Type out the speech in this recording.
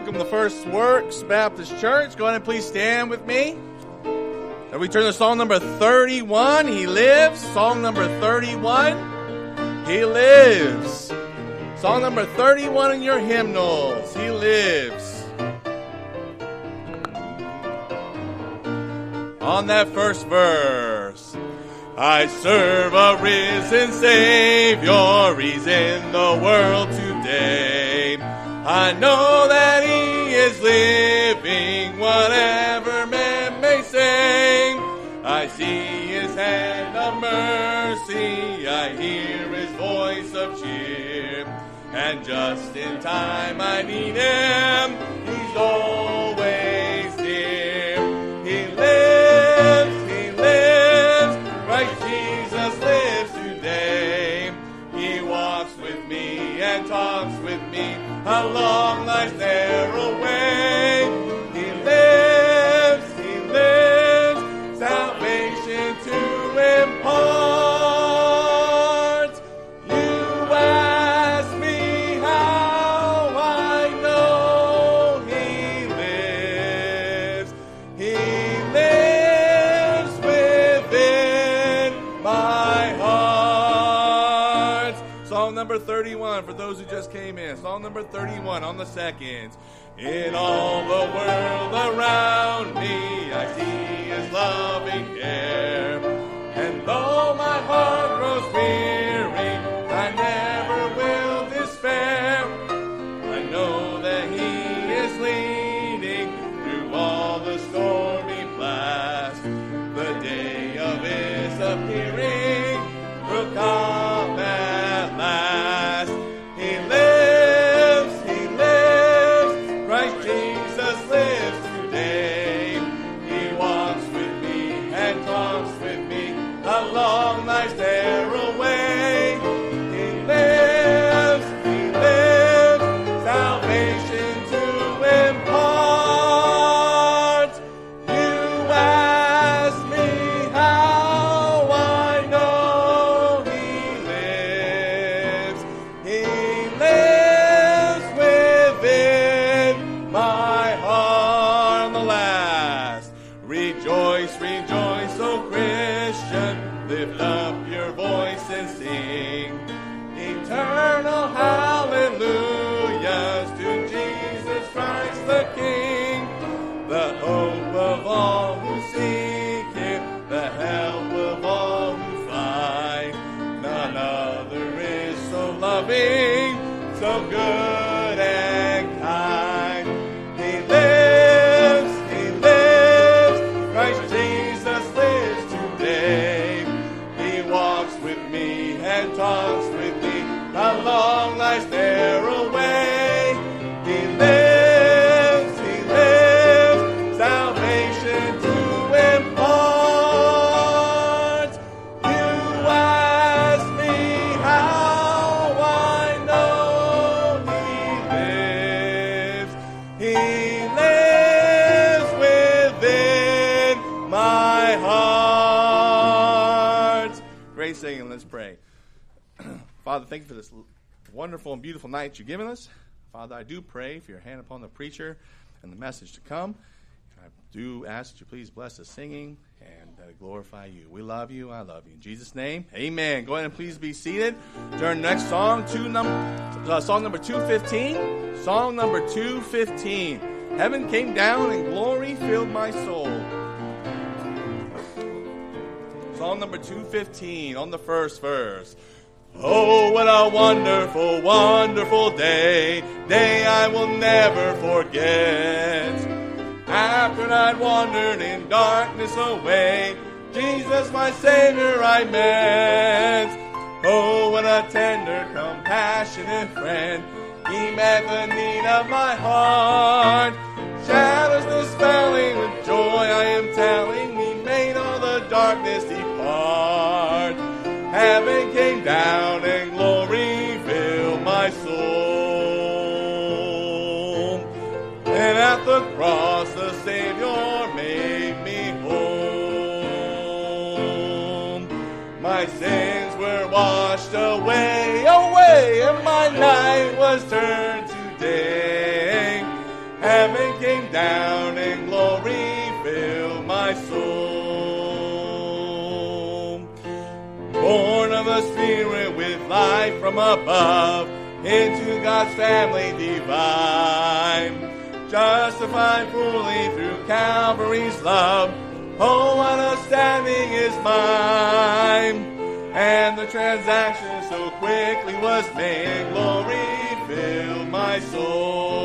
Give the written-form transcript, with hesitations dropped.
welcome to First Works Baptist Church. Go ahead and please stand with me. And we turn to song number 31, He Lives. Song number 31, He Lives. Song number 31 in your hymnals, He Lives. On that first verse, I serve a risen Savior, He's in the world today. I know that He is living, whatever men may say. I see His hand of mercy, I hear His voice of cheer. And just in time I need Him, He's always near. He lives, Christ Jesus lives today. He walks with me and talks with me along life's narrow way. He lives, salvation to impart. You ask me how I know He lives. He lives within my heart. Song number 31 for those who just came in. Song number 31 on the seconds. In all the world around me, I see His loving care. And though my heart grows weary, I never will despair. I know that He is leading through all the stormy blast. The day of His appearing will come at last. He lives, Christ Jesus lives today. He walks with me and talks with me along life's narrow way. He lives, salvation to impart. You ask me how I know He lives. He lives within my heart. On the last, rejoice, O Christian, lift up your voice and sing eternal hallelujahs to Jesus Christ the King, the hope of all who seek Him, the help of all who find. None other is so loving, so good and kind. He lives, Christ Jesus lives today. He walks with me and talks with me along life's narrow way. He lives, salvation to impart. You ask me how I know He lives within my heart. Great singing. Let's pray. Father, thank you for this wonderful and beautiful night you've given us. Father, I do pray for your hand upon the preacher and the message to come. I do ask that you please bless the singing and glorify you. We love you. I love you. In Jesus' name, amen. Go ahead and please be seated. Turn next song to song number 215. Song number 215. Heaven came down and glory filled my soul. Song number 215 on the first verse. Oh, what a wonderful, wonderful day I will never forget. After I'd wandered in darkness away, Jesus my Savior I met. Oh, what a tender, compassionate friend, He met the need of my heart. Shadows dispelling with joy I am telling, He made all the darkness depart. Heaven came down and glory filled my soul. And at the cross the Savior made me whole. My sins were washed away, and my night was turned to day. Heaven came down and glory filled my soul. Born of the Spirit with life from above, into God's family divine. Justified fully through Calvary's love. Oh, what understanding is mine. And the transaction so quickly was made. Glory filled my soul.